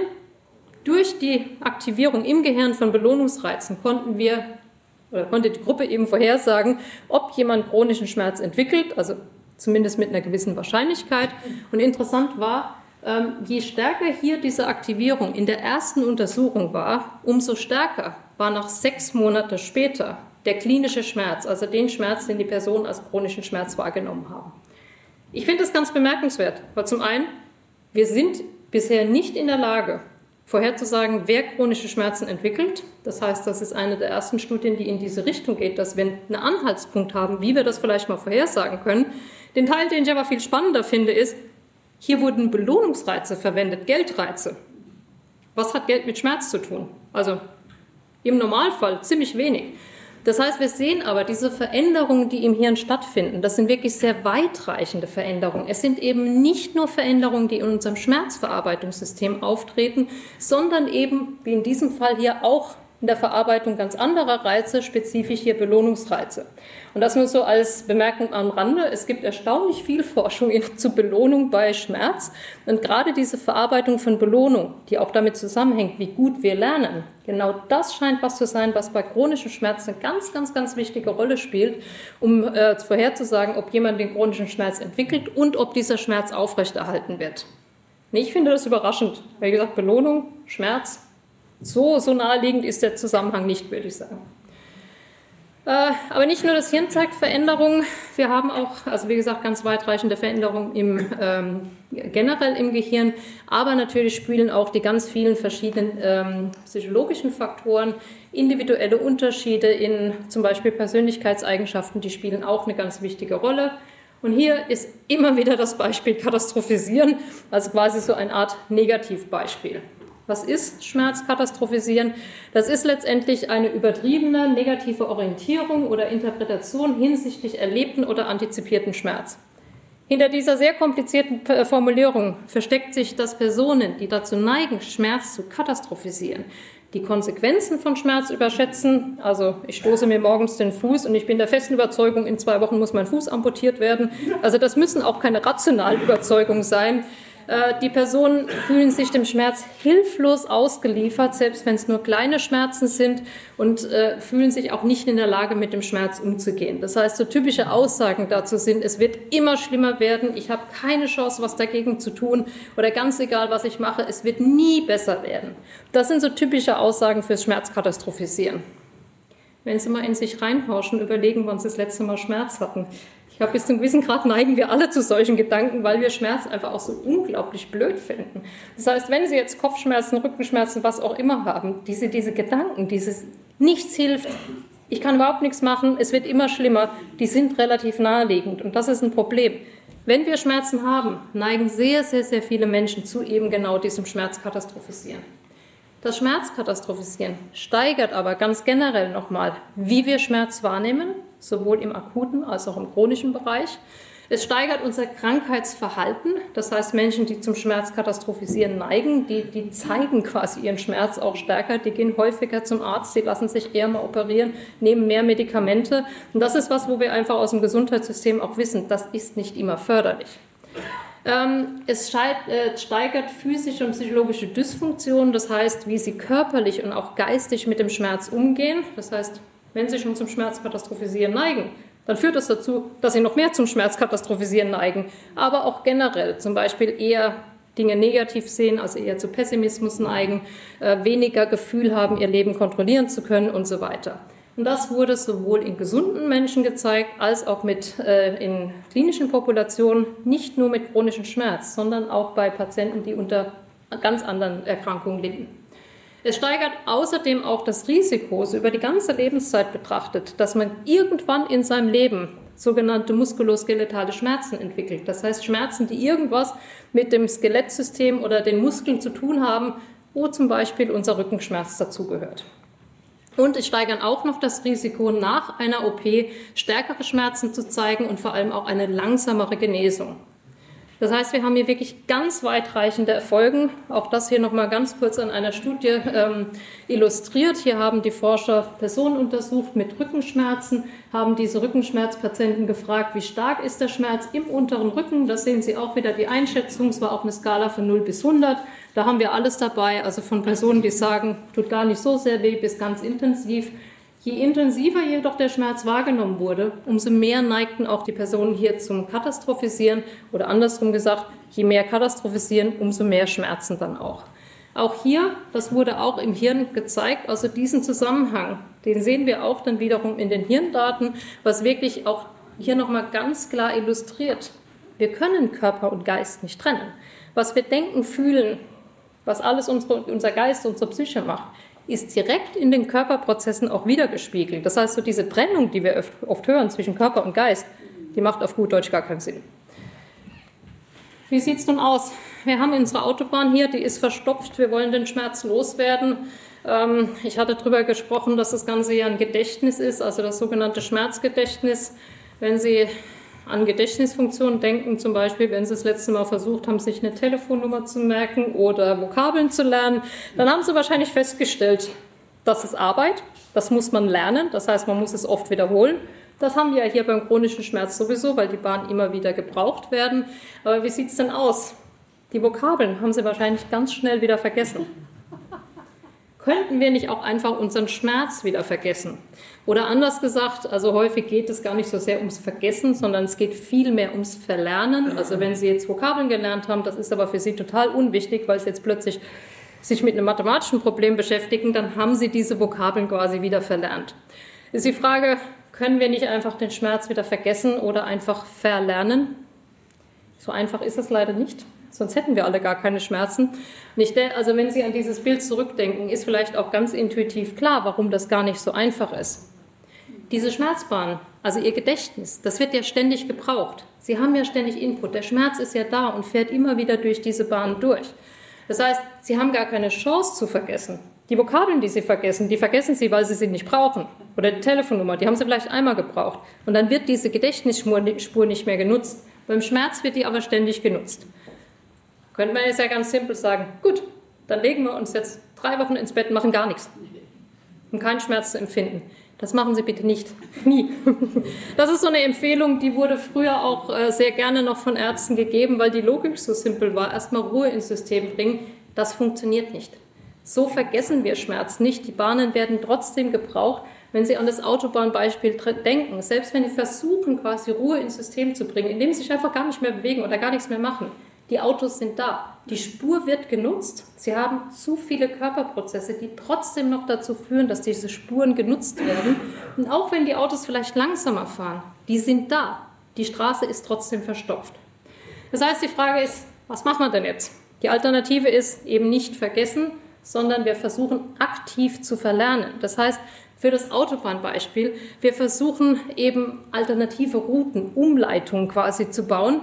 durch die Aktivierung im Gehirn von Belohnungsreizen konnten wir, oder konnte die Gruppe eben vorhersagen, ob jemand chronischen Schmerz entwickelt, also zumindest mit einer gewissen Wahrscheinlichkeit. Und interessant war, je stärker hier diese Aktivierung in der ersten Untersuchung war, umso stärker war nach sechs Monate später der klinische Schmerz, also den Schmerz, den die Personen als chronischen Schmerz wahrgenommen haben. Ich finde das ganz bemerkenswert, weil zum einen, wir sind bisher nicht in der Lage, vorherzusagen, wer chronische Schmerzen entwickelt. Das heißt, das ist eine der ersten Studien, die in diese Richtung geht, dass wir einen Anhaltspunkt haben, wie wir das vielleicht mal vorhersagen können. Den Teil, den ich aber viel spannender finde, ist, hier wurden Belohnungsreize verwendet, Geldreize. Was hat Geld mit Schmerz zu tun? Also im Normalfall ziemlich wenig. Das heißt, wir sehen aber diese Veränderungen, die im Hirn stattfinden, das sind wirklich sehr weitreichende Veränderungen. Es sind eben nicht nur Veränderungen, die in unserem Schmerzverarbeitungssystem auftreten, sondern eben, wie in diesem Fall hier, auch in der Verarbeitung ganz anderer Reize, spezifisch hier Belohnungsreize. Und das nur so als Bemerkung am Rande. Es gibt erstaunlich viel Forschung zu Belohnung bei Schmerz. Und gerade diese Verarbeitung von Belohnung, die auch damit zusammenhängt, wie gut wir lernen, genau das scheint was zu sein, was bei chronischen Schmerzen eine ganz, ganz, ganz wichtige Rolle spielt, um äh, vorherzusagen, ob jemand den chronischen Schmerz entwickelt und ob dieser Schmerz aufrechterhalten wird. Ich finde das überraschend. Wie gesagt, Belohnung, Schmerz, So, so naheliegend ist der Zusammenhang nicht, würde ich sagen. Äh, aber nicht nur das Hirn zeigt Veränderungen, wir haben auch, also wie gesagt, ganz weitreichende Veränderungen im, ähm, generell im Gehirn, aber natürlich spielen auch die ganz vielen verschiedenen ähm, psychologischen Faktoren, individuelle Unterschiede in zum Beispiel Persönlichkeitseigenschaften, die spielen auch eine ganz wichtige Rolle. Und hier ist immer wieder das Beispiel Katastrophisieren, also quasi so eine Art Negativbeispiel. Was ist Schmerzkatastrophisieren? Das ist letztendlich eine übertriebene negative Orientierung oder Interpretation hinsichtlich erlebten oder antizipierten Schmerz. Hinter dieser sehr komplizierten Formulierung versteckt sich, dass Personen, die dazu neigen, Schmerz zu katastrophisieren, die Konsequenzen von Schmerz überschätzen. Also ich stoße mir morgens den Fuß und ich bin der festen Überzeugung, in zwei Wochen muss mein Fuß amputiert werden. Also das müssen auch keine rationalen Überzeugungen sein. Die Personen fühlen sich dem Schmerz hilflos ausgeliefert, selbst wenn es nur kleine Schmerzen sind, und äh, fühlen sich auch nicht in der Lage, mit dem Schmerz umzugehen. Das heißt, so typische Aussagen dazu sind, es wird immer schlimmer werden, ich habe keine Chance, was dagegen zu tun, oder ganz egal, was ich mache, es wird nie besser werden. Das sind so typische Aussagen fürs Schmerzkatastrophisieren. Wenn Sie mal in sich reinhorchen, überlegen, wann Sie das letzte Mal Schmerz hatten. Ich glaube, bis zu einem gewissen Grad neigen wir alle zu solchen Gedanken, weil wir Schmerz einfach auch so unglaublich blöd finden. Das heißt, wenn Sie jetzt Kopfschmerzen, Rückenschmerzen, was auch immer haben, diese, diese Gedanken, dieses nichts hilft, ich kann überhaupt nichts machen, es wird immer schlimmer, die sind relativ naheliegend. Und das ist ein Problem. Wenn wir Schmerzen haben, neigen sehr, sehr, sehr viele Menschen zu eben genau diesem Schmerzkatastrophisieren. Das Schmerzkatastrophisieren steigert aber ganz generell nochmal, wie wir Schmerz wahrnehmen, sowohl im akuten als auch im chronischen Bereich. Es steigert unser Krankheitsverhalten, das heißt Menschen, die zum Schmerzkatastrophisieren neigen, die, die zeigen quasi ihren Schmerz auch stärker, die gehen häufiger zum Arzt, die lassen sich eher mal operieren, nehmen mehr Medikamente. Und das ist was, wo wir einfach aus dem Gesundheitssystem auch wissen, das ist nicht immer förderlich. Es steigert physische und psychologische Dysfunktionen, das heißt, wie sie körperlich und auch geistig mit dem Schmerz umgehen. Das heißt, wenn sie schon zum Schmerzkatastrophisieren neigen, dann führt das dazu, dass sie noch mehr zum Schmerzkatastrophisieren neigen, aber auch generell zum Beispiel eher Dinge negativ sehen, also eher zu Pessimismus neigen, weniger Gefühl haben, ihr Leben kontrollieren zu können und so weiter. Und das wurde sowohl in gesunden Menschen gezeigt, als auch mit, äh, in klinischen Populationen, nicht nur mit chronischem Schmerz, sondern auch bei Patienten, die unter ganz anderen Erkrankungen litten. Es steigert außerdem auch das Risiko, so über die ganze Lebenszeit betrachtet, dass man irgendwann in seinem Leben sogenannte muskuloskeletale Schmerzen entwickelt. Das heißt Schmerzen, die irgendwas mit dem Skelettsystem oder den Muskeln zu tun haben, wo zum Beispiel unser Rückenschmerz dazugehört. Und es steigern auch noch das Risiko, nach einer O P stärkere Schmerzen zu zeigen und vor allem auch eine langsamere Genesung. Das heißt, wir haben hier wirklich ganz weitreichende Erfolge. Auch das hier nochmal ganz kurz an einer Studie ähm, illustriert. Hier haben die Forscher Personen untersucht mit Rückenschmerzen, haben diese Rückenschmerzpatienten gefragt, wie stark ist der Schmerz im unteren Rücken. Da sehen Sie auch wieder die Einschätzung. Es war auch eine Skala von null bis hundert. Da haben wir alles dabei, also von Personen, die sagen, tut gar nicht so sehr weh, bis ganz intensiv. Je intensiver jedoch der Schmerz wahrgenommen wurde, umso mehr neigten auch die Personen hier zum Katastrophisieren oder andersrum gesagt, je mehr Katastrophisieren, umso mehr Schmerzen dann auch. Auch hier, das wurde auch im Hirn gezeigt, also diesen Zusammenhang, den sehen wir auch dann wiederum in den Hirndaten, was wirklich auch hier nochmal ganz klar illustriert. Wir können Körper und Geist nicht trennen. Was wir denken, fühlen, was alles unsere, unser Geist, unsere Psyche macht, ist direkt in den Körperprozessen auch wiedergespiegelt. Das heißt, so diese Trennung, die wir oft hören zwischen Körper und Geist, die macht auf gut Deutsch gar keinen Sinn. Wie sieht es nun aus? Wir haben unsere Autobahn hier, die ist verstopft, wir wollen den Schmerz loswerden. Ähm, ich hatte darüber gesprochen, dass das Ganze ja ein Gedächtnis ist, also das sogenannte Schmerzgedächtnis. Wenn Sie an Gedächtnisfunktionen denken, zum Beispiel, wenn Sie das letzte Mal versucht haben, sich eine Telefonnummer zu merken oder Vokabeln zu lernen, dann haben Sie wahrscheinlich festgestellt, das ist Arbeit, das muss man lernen, das heißt, man muss es oft wiederholen. Das haben wir ja hier beim chronischen Schmerz sowieso, weil die Bahnen immer wieder gebraucht werden. Aber wie sieht es denn aus? Die Vokabeln haben Sie wahrscheinlich ganz schnell wieder vergessen. Könnten wir nicht auch einfach unseren Schmerz wieder vergessen? Oder anders gesagt, also häufig geht es gar nicht so sehr ums Vergessen, sondern es geht viel mehr ums Verlernen. Also wenn Sie jetzt Vokabeln gelernt haben, das ist aber für Sie total unwichtig, weil Sie jetzt plötzlich sich mit einem mathematischen Problem beschäftigen, dann haben Sie diese Vokabeln quasi wieder verlernt. Ist die Frage, können wir nicht einfach den Schmerz wieder vergessen oder einfach verlernen? So einfach ist es leider nicht. Sonst hätten wir alle gar keine Schmerzen. Nicht, also wenn Sie an dieses Bild zurückdenken, ist vielleicht auch ganz intuitiv klar, warum das gar nicht so einfach ist. Diese Schmerzbahn, also Ihr Gedächtnis, das wird ja ständig gebraucht. Sie haben ja ständig Input. Der Schmerz ist ja da und fährt immer wieder durch diese Bahn durch. Das heißt, Sie haben gar keine Chance zu vergessen. Die Vokabeln, die Sie vergessen, die vergessen Sie, weil Sie sie nicht brauchen. Oder die Telefonnummer, die haben Sie vielleicht einmal gebraucht. Und dann wird diese Gedächtnisspur nicht mehr genutzt. Beim Schmerz wird die aber ständig genutzt. Könnte man jetzt ja ganz simpel sagen, gut, dann legen wir uns jetzt drei Wochen ins Bett und machen gar nichts, um keinen Schmerz zu empfinden. Das machen Sie bitte nicht. Nie. Das ist so eine Empfehlung, die wurde früher auch sehr gerne noch von Ärzten gegeben, weil die Logik so simpel war. Erstmal Ruhe ins System bringen. Das funktioniert nicht. So vergessen wir Schmerz nicht. Die Bahnen werden trotzdem gebraucht. Wenn Sie an das Autobahnbeispiel denken, selbst wenn Sie versuchen, quasi Ruhe ins System zu bringen, indem Sie sich einfach gar nicht mehr bewegen oder gar nichts mehr machen, die Autos sind da. Die Spur wird genutzt. Sie haben zu viele Körperprozesse, die trotzdem noch dazu führen, dass diese Spuren genutzt werden. Und auch wenn die Autos vielleicht langsamer fahren, die sind da. Die Straße ist trotzdem verstopft. Das heißt, die Frage ist, was machen wir denn jetzt? Die Alternative ist eben nicht vergessen, sondern wir versuchen aktiv zu verlernen. Das heißt, für das Autobahnbeispiel, wir versuchen eben alternative Routen, Umleitungen quasi zu bauen,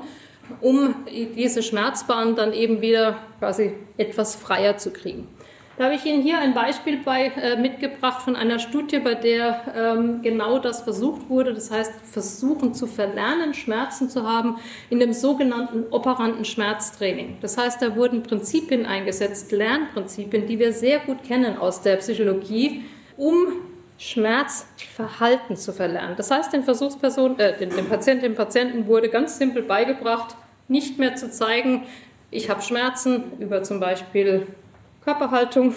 um diese Schmerzbahn dann eben wieder quasi etwas freier zu kriegen. Da habe ich Ihnen hier ein Beispiel bei, äh, mitgebracht von einer Studie, bei der ähm, genau das versucht wurde. Das heißt, versuchen zu verlernen, Schmerzen zu haben in dem sogenannten operanten Schmerztraining. Das heißt, da wurden Prinzipien eingesetzt, Lernprinzipien, die wir sehr gut kennen aus der Psychologie, um Schmerzverhalten zu verlernen. Das heißt, den Versuchspersonen, äh, dem, dem Patienten, dem Patienten wurde ganz simpel beigebracht, nicht mehr zu zeigen, ich habe Schmerzen über zum Beispiel Körperhaltung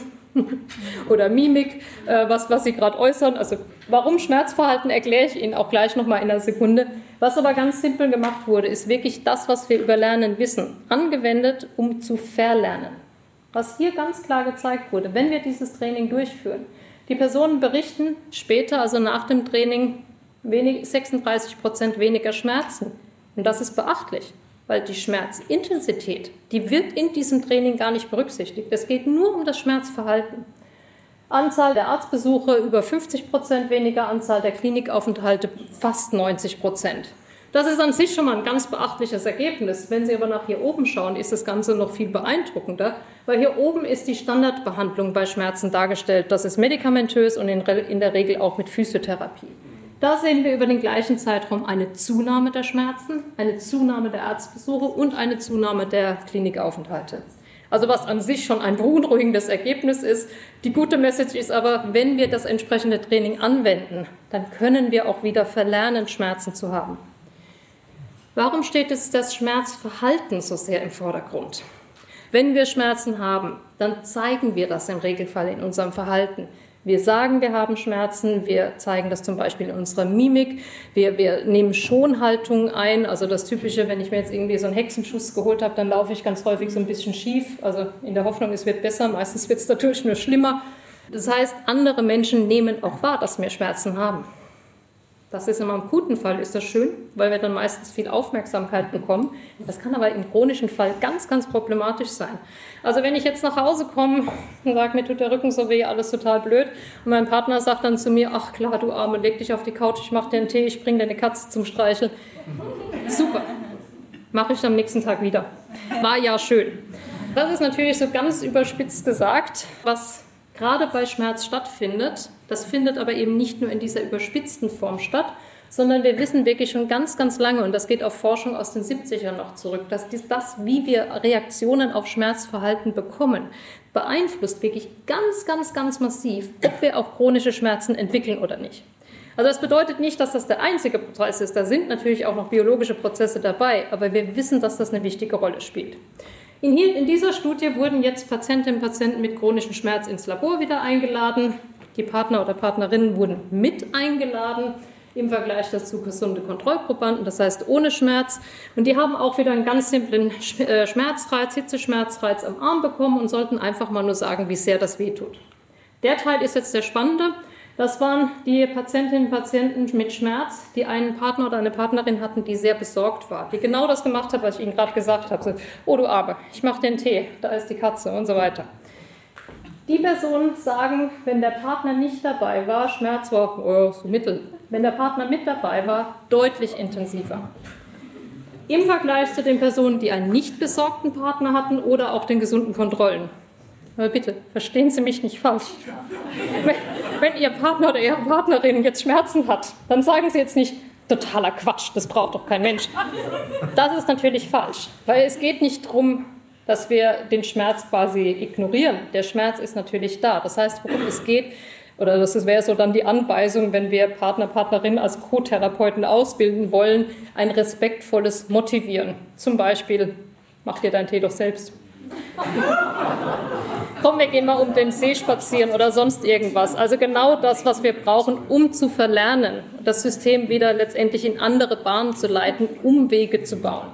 oder Mimik, äh, was, was Sie gerade äußern. Also warum Schmerzverhalten, erkläre ich Ihnen auch gleich nochmal in einer Sekunde. Was aber ganz simpel gemacht wurde, ist wirklich das, was wir über Lernen wissen, angewendet, um zu verlernen. Was hier ganz klar gezeigt wurde, wenn wir dieses Training durchführen, die Personen berichten später, also nach dem Training, wenig, sechsunddreißig Prozent weniger Schmerzen. Und das ist beachtlich, weil die Schmerzintensität, die wird in diesem Training gar nicht berücksichtigt. Es geht nur um das Schmerzverhalten. Anzahl der Arztbesuche über fünfzig Prozent weniger, Anzahl der Klinikaufenthalte fast neunzig Prozent. Das ist an sich schon mal ein ganz beachtliches Ergebnis. Wenn Sie aber nach hier oben schauen, ist das Ganze noch viel beeindruckender, weil hier oben ist die Standardbehandlung bei Schmerzen dargestellt. Das ist medikamentös und in, in der Regel auch mit Physiotherapie. Da sehen wir über den gleichen Zeitraum eine Zunahme der Schmerzen, eine Zunahme der Arztbesuche und eine Zunahme der Klinikaufenthalte. Also was an sich schon ein beunruhigendes Ergebnis ist. Die gute Message ist aber, wenn wir das entsprechende Training anwenden, dann können wir auch wieder verlernen, Schmerzen zu haben. Warum steht jetzt das Schmerzverhalten so sehr im Vordergrund? Wenn wir Schmerzen haben, dann zeigen wir das im Regelfall in unserem Verhalten. Wir sagen, wir haben Schmerzen, wir zeigen das zum Beispiel in unserer Mimik, wir, wir nehmen Schonhaltungen ein, also das Typische, wenn ich mir jetzt irgendwie so einen Hexenschuss geholt habe, dann laufe ich ganz häufig so ein bisschen schief, also in der Hoffnung, es wird besser, meistens wird es natürlich nur schlimmer. Das heißt, andere Menschen nehmen auch wahr, dass wir Schmerzen haben. Das ist immer im guten Fall ist das schön, weil wir dann meistens viel Aufmerksamkeit bekommen. Das kann aber im chronischen Fall ganz, ganz problematisch sein. Also wenn ich jetzt nach Hause komme und sage, mir tut der Rücken so weh, alles total blöd, und mein Partner sagt dann zu mir, ach klar, du Arme, leg dich auf die Couch, ich mache dir einen Tee, ich bringe dir eine Katze zum Streicheln. Super, mache ich am nächsten Tag wieder. War ja schön. Das ist natürlich so ganz überspitzt gesagt, was gerade bei Schmerz stattfindet. Das findet aber eben nicht nur in dieser überspitzten Form statt, sondern wir wissen wirklich schon ganz, ganz lange, und das geht auf Forschung aus den siebzigern noch zurück, dass das, wie wir Reaktionen auf Schmerzverhalten bekommen, beeinflusst wirklich ganz, ganz, ganz massiv, ob wir auch chronische Schmerzen entwickeln oder nicht. Also das bedeutet nicht, dass das der einzige Prozess ist. Da sind natürlich auch noch biologische Prozesse dabei, aber wir wissen, dass das eine wichtige Rolle spielt. In, hier, in dieser Studie wurden jetzt Patientinnen und Patienten mit chronischem Schmerz ins Labor wieder eingeladen. Die Partner oder Partnerinnen wurden mit eingeladen im Vergleich dazu gesunde Kontrollprobanden, das heißt ohne Schmerz. Und die haben auch wieder einen ganz simplen Schmerzreiz, Hitzeschmerzreiz am Arm bekommen und sollten einfach mal nur sagen, wie sehr das wehtut. Der Teil ist jetzt der spannende. Das waren die Patientinnen und Patienten mit Schmerz, die einen Partner oder eine Partnerin hatten, die sehr besorgt war, die genau das gemacht hat, was ich Ihnen gerade gesagt habe. So, oh du Arme, ich mache den Tee, da ist die Katze und so weiter. Die Personen sagen, wenn der Partner nicht dabei war, Schmerz war oh, so mittel. Wenn der Partner mit dabei war, deutlich intensiver. Im Vergleich zu den Personen, die einen nicht besorgten Partner hatten oder auch den gesunden Kontrollen. Aber bitte, verstehen Sie mich nicht falsch. Wenn, wenn Ihr Partner oder Ihre Partnerin jetzt Schmerzen hat, dann sagen Sie jetzt nicht, totaler Quatsch, das braucht doch kein Mensch. Das ist natürlich falsch, weil es geht nicht darum, dass wir den Schmerz quasi ignorieren. Der Schmerz ist natürlich da. Das heißt, worum es geht, oder das wäre so dann die Anweisung, wenn wir Partner, Partnerinnen als Co-Therapeuten ausbilden wollen, ein respektvolles Motivieren. Zum Beispiel, mach dir deinen Tee doch selbst. Komm, wir gehen mal um den See spazieren oder sonst irgendwas. Also genau das, was wir brauchen, um zu verlernen, das System wieder letztendlich in andere Bahnen zu leiten, Umwege zu bauen.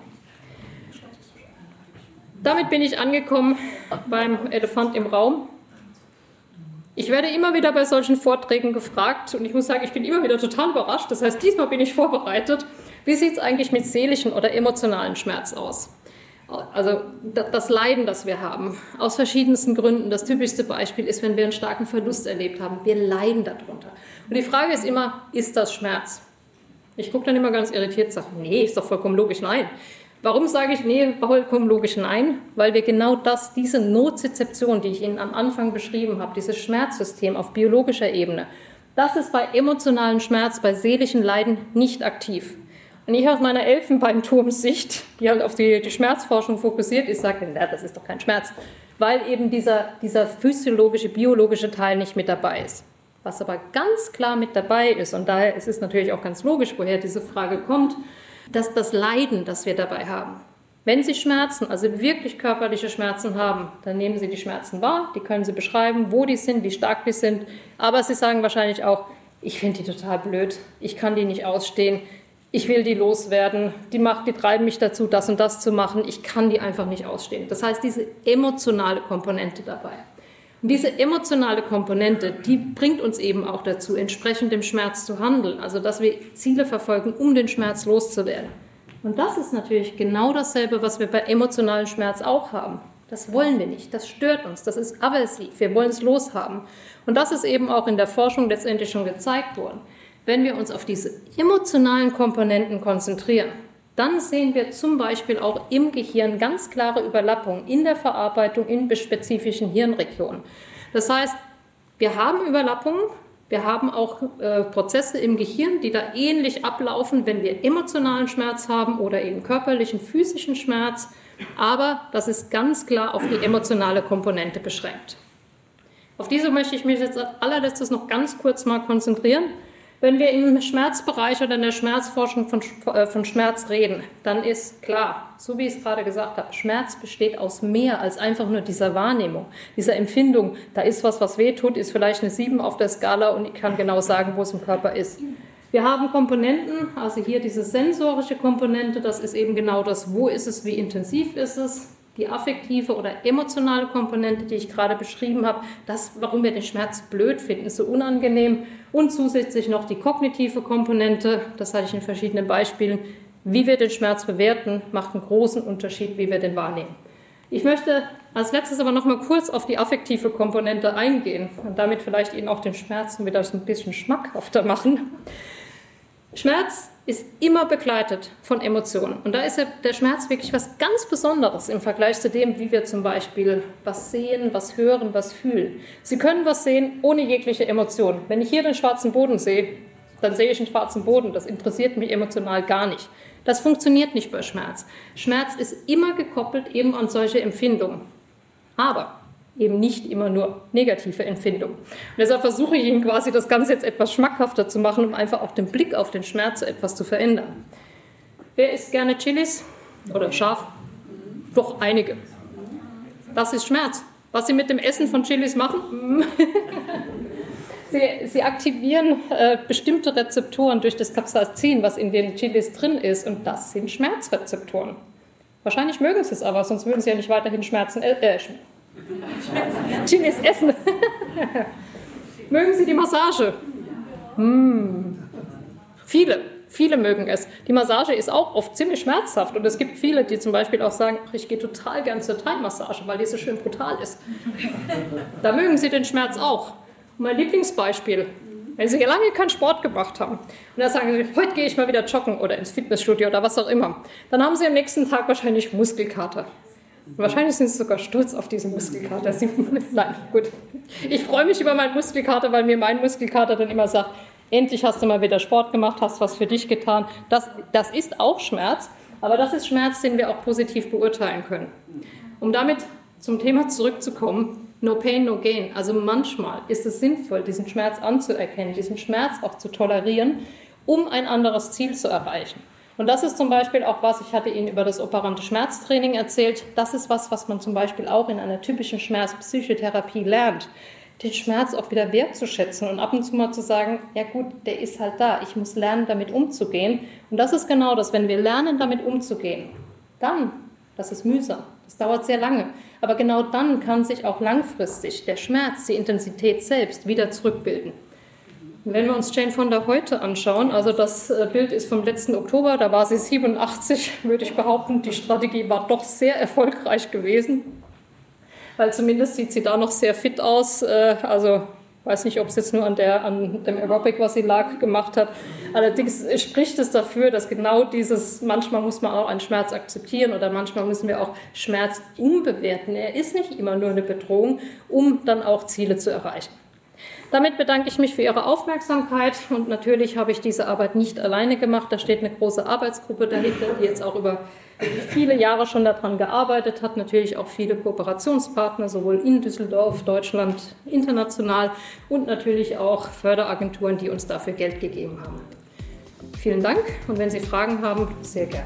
Damit bin ich angekommen beim Elefant im Raum. Ich werde immer wieder bei solchen Vorträgen gefragt und ich muss sagen, ich bin immer wieder total überrascht. Das heißt, diesmal bin ich vorbereitet. Wie sieht es eigentlich mit seelischen oder emotionalen Schmerz aus? Also das Leiden, das wir haben, aus verschiedensten Gründen. Das typischste Beispiel ist, wenn wir einen starken Verlust erlebt haben. Wir leiden darunter. Und die Frage ist immer, ist das Schmerz? Ich gucke dann immer ganz irritiert und sage, nee, ist doch vollkommen logisch, nein. Warum sage ich, nee, vollkommen logisch nein? Weil wir genau das, diese Nozizeption, die ich Ihnen am Anfang beschrieben habe, dieses Schmerzsystem auf biologischer Ebene, das ist bei emotionalem Schmerz, bei seelischen Leiden nicht aktiv. Und ich aus meiner Elfenbeinturmsicht, die halt auf die, die Schmerzforschung fokussiert ist, sage, na, das ist doch kein Schmerz, weil eben dieser, dieser physiologische, biologische Teil nicht mit dabei ist. Was aber ganz klar mit dabei ist, und daher ist es natürlich auch ganz logisch, woher diese Frage kommt, dass das Leiden, das wir dabei haben. Wenn Sie Schmerzen, also wirklich körperliche Schmerzen haben, dann nehmen Sie die Schmerzen wahr, die können Sie beschreiben, wo die sind, wie stark die sind, aber Sie sagen wahrscheinlich auch, ich finde die total blöd, ich kann die nicht ausstehen, ich will die loswerden, die, macht, die treiben mich dazu, das und das zu machen, ich kann die einfach nicht ausstehen. Das heißt, diese emotionale Komponente dabei. Und diese emotionale Komponente, die bringt uns eben auch dazu, entsprechend dem Schmerz zu handeln. Also, dass wir Ziele verfolgen, um den Schmerz loszuwerden. Und das ist natürlich genau dasselbe, was wir bei emotionalem Schmerz auch haben. Das wollen wir nicht, das stört uns, das ist aversiv, wir wollen es loshaben. Und das ist eben auch in der Forschung letztendlich schon gezeigt worden. Wenn wir uns auf diese emotionalen Komponenten konzentrieren, dann sehen wir zum Beispiel auch im Gehirn ganz klare Überlappungen in der Verarbeitung in spezifischen Hirnregionen. Das heißt, wir haben Überlappungen, wir haben auch äh, Prozesse im Gehirn, die da ähnlich ablaufen, wenn wir emotionalen Schmerz haben oder eben körperlichen, physischen Schmerz. Aber das ist ganz klar auf die emotionale Komponente beschränkt. Auf diese möchte ich mich jetzt als allerletztes noch ganz kurz mal konzentrieren. Wenn wir im Schmerzbereich oder in der Schmerzforschung von, äh, von Schmerz reden, dann ist klar, so wie ich es gerade gesagt habe, Schmerz besteht aus mehr als einfach nur dieser Wahrnehmung, dieser Empfindung. Da ist was, was weh tut, ist vielleicht eine sieben auf der Skala und ich kann genau sagen, wo es im Körper ist. Wir haben Komponenten, also hier diese sensorische Komponente, das ist eben genau das, wo ist es, wie intensiv ist es. Die affektive oder emotionale Komponente, die ich gerade beschrieben habe, das, warum wir den Schmerz blöd finden, so unangenehm. Und zusätzlich noch die kognitive Komponente, das hatte ich in verschiedenen Beispielen, wie wir den Schmerz bewerten, macht einen großen Unterschied, wie wir den wahrnehmen. Ich möchte als letztes aber noch mal kurz auf die affektive Komponente eingehen und damit vielleicht Ihnen auch den Schmerz wieder so ein bisschen schmackhafter machen. Schmerz ist immer begleitet von Emotionen. Und da ist ja der Schmerz wirklich was ganz Besonderes im Vergleich zu dem, wie wir zum Beispiel was sehen, was hören, was fühlen. Sie können was sehen ohne jegliche Emotion. Wenn ich hier den schwarzen Boden sehe, dann sehe ich einen schwarzen Boden. Das interessiert mich emotional gar nicht. Das funktioniert nicht bei Schmerz. Schmerz ist immer gekoppelt eben an solche Empfindungen. Aber eben nicht immer nur negative Empfindungen. Und deshalb versuche ich Ihnen quasi das Ganze jetzt etwas schmackhafter zu machen, um einfach auch den Blick auf den Schmerz etwas zu verändern. Wer isst gerne Chilis oder scharf? Doch einige. Das ist Schmerz. Was Sie mit dem Essen von Chilis machen? sie, sie aktivieren äh, bestimmte Rezeptoren durch das Capsaicin, was in den Chilis drin ist, und das sind Schmerzrezeptoren. Wahrscheinlich mögen Sie es aber, sonst würden Sie ja nicht weiterhin Schmerzen äh, Chilis essen. Mögen Sie die Massage? Hm. Viele, viele mögen es. Die Massage ist auch oft ziemlich schmerzhaft und es gibt viele, die zum Beispiel auch sagen, ach, ich gehe total gern zur Thai-Massage, weil die so schön brutal ist. Da mögen Sie den Schmerz auch. Mein Lieblingsbeispiel, wenn Sie lange keinen Sport gemacht haben und dann sagen Sie, heute gehe ich mal wieder joggen oder ins Fitnessstudio oder was auch immer, dann haben Sie am nächsten Tag wahrscheinlich Muskelkater. Wahrscheinlich sind Sie sogar stolz auf diesen Muskelkater. Nein, gut. Ich freue mich über meinen Muskelkater, weil mir mein Muskelkater dann immer sagt, endlich hast du mal wieder Sport gemacht, hast was für dich getan. Das, das ist auch Schmerz, aber das ist Schmerz, den wir auch positiv beurteilen können. Um damit zum Thema zurückzukommen, no pain, no gain. Also manchmal ist es sinnvoll, diesen Schmerz anzuerkennen, diesen Schmerz auch zu tolerieren, um ein anderes Ziel zu erreichen. Und das ist zum Beispiel auch was, ich hatte Ihnen über das operante Schmerztraining erzählt, das ist was, was man zum Beispiel auch in einer typischen Schmerzpsychotherapie lernt, den Schmerz auch wieder wertzuschätzen und ab und zu mal zu sagen, ja gut, der ist halt da, ich muss lernen, damit umzugehen. Und das ist genau das, wenn wir lernen, damit umzugehen, dann, das ist mühsam, das dauert sehr lange, aber genau dann kann sich auch langfristig der Schmerz, die Intensität selbst wieder zurückbilden. Wenn wir uns Jane Fonda heute anschauen, also das Bild ist vom letzten Oktober, da war sie siebenundachtzig, würde ich behaupten, die Strategie war doch sehr erfolgreich gewesen, weil zumindest sieht sie da noch sehr fit aus, also ich weiß nicht, ob es jetzt nur an, der, an dem Aerobic, was sie lag, gemacht hat, allerdings spricht es dafür, dass genau dieses, manchmal muss man auch einen Schmerz akzeptieren oder manchmal müssen wir auch Schmerz umbewerten, er ist nicht immer nur eine Bedrohung, um dann auch Ziele zu erreichen. Damit bedanke ich mich für Ihre Aufmerksamkeit und natürlich habe ich diese Arbeit nicht alleine gemacht. Da steht eine große Arbeitsgruppe dahinter, die jetzt auch über viele Jahre schon daran gearbeitet hat. Natürlich auch viele Kooperationspartner, sowohl in Düsseldorf, Deutschland, international und natürlich auch Förderagenturen, die uns dafür Geld gegeben haben. Vielen Dank und wenn Sie Fragen haben, sehr gerne.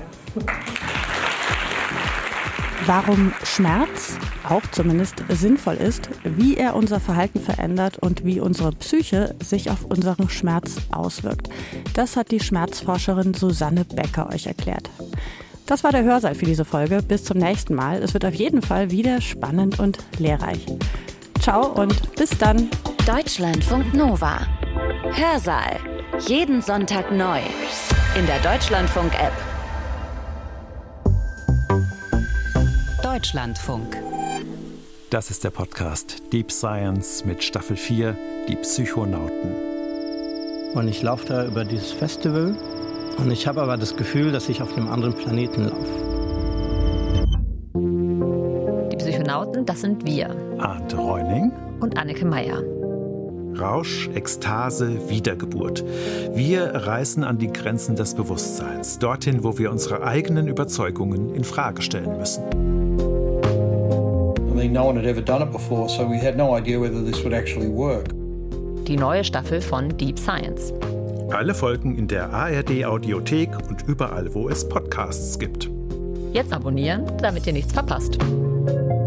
Warum Schmerz auch zumindest sinnvoll ist, wie er unser Verhalten verändert und wie unsere Psyche sich auf unseren Schmerz auswirkt. Das hat die Schmerzforscherin Susanne Becker euch erklärt. Das war der Hörsaal für diese Folge. Bis zum nächsten Mal. Es wird auf jeden Fall wieder spannend und lehrreich. Ciao und bis dann. Deutschlandfunk Nova. Hörsaal. Jeden Sonntag neu. In der Deutschlandfunk-App. Deutschlandfunk. Das ist der Podcast Deep Science mit Staffel vier, die Psychonauten. Und ich laufe da über dieses Festival und ich habe aber das Gefühl, dass ich auf einem anderen Planeten laufe. Die Psychonauten, das sind wir. Arndt Reuning und Anneke Meyer. Rausch, Ekstase, Wiedergeburt. Wir reisen an die Grenzen des Bewusstseins, dorthin, wo wir unsere eigenen Überzeugungen in Frage stellen müssen. I mean, no one had ever done it before, so we had no idea whether this would actually work. Die neue Staffel von Deep Science. Alle Folgen in der A R D-Audiothek und überall, wo es Podcasts gibt. Jetzt abonnieren, damit ihr nichts verpasst.